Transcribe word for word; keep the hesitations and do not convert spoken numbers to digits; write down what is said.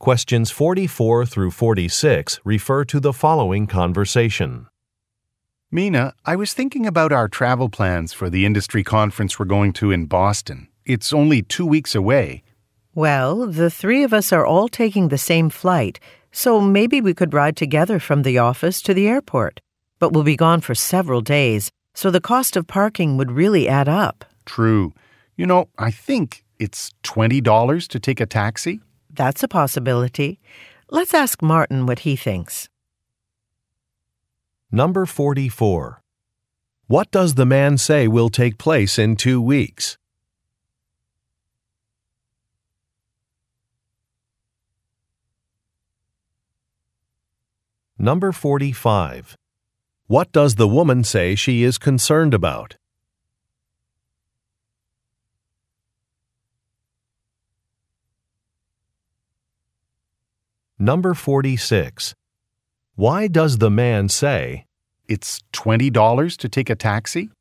Questions forty-four through forty-six refer to the following conversation. Mina, I was thinking about our travel plans for the industry conference we're going to in Boston. It's only two weeks away. Well, the three of us are all taking the same flight, so maybe we could ride together from the office to the airport. But we'll be gone for several days, so the cost of parking would really add up. True. You know, I think it's twenty dollars to take a taxi. That's a possibility. Let's ask Martin what he thinks. Number forty-four. What does the man say will take place in two weeks? Number forty-five. What does the woman say she is concerned about? Number forty-six. Why does the man say, It's twenty dollars to take a taxi?